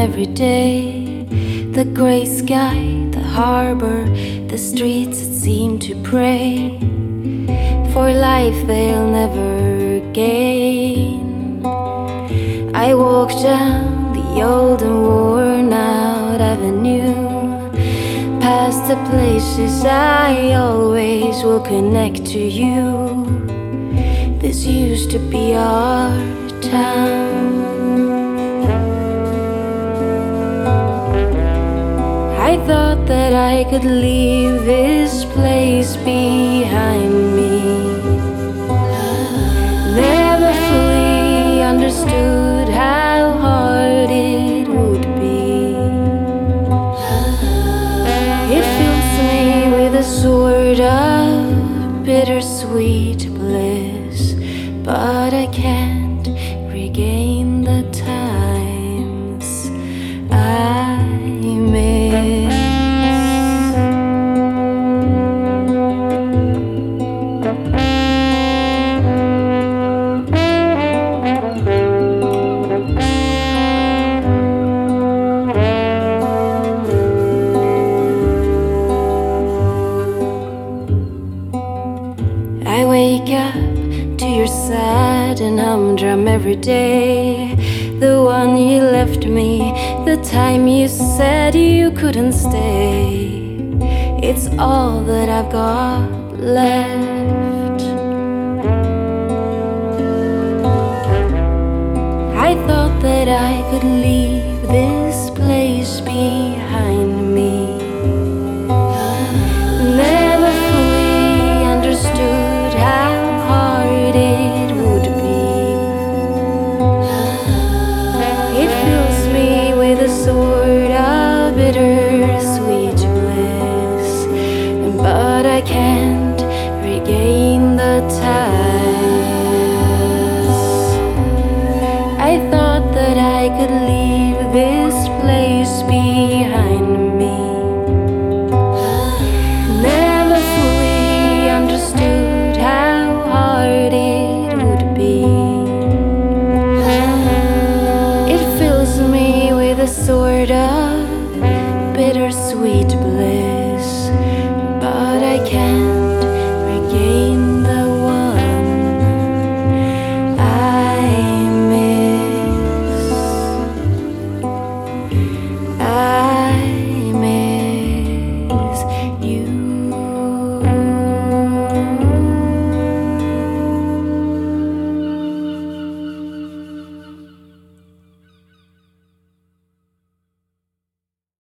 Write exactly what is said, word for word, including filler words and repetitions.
every day. The gray sky, the harbor, the streets that seem to pray for life they'll never gain. I walk down the old and worn out avenue, past the places I always will connect to you. This used to be our town. I thought that I could leave this place behind me. Never fully understood how hard it would be. It fills me with a sort of bittersweet bliss, but I can't regain the times I miss. I wake up to your sad and humdrum every day, the one you left me, the time you said you couldn't stay. It's all that I've got left. I thought that I could leave this place behind me.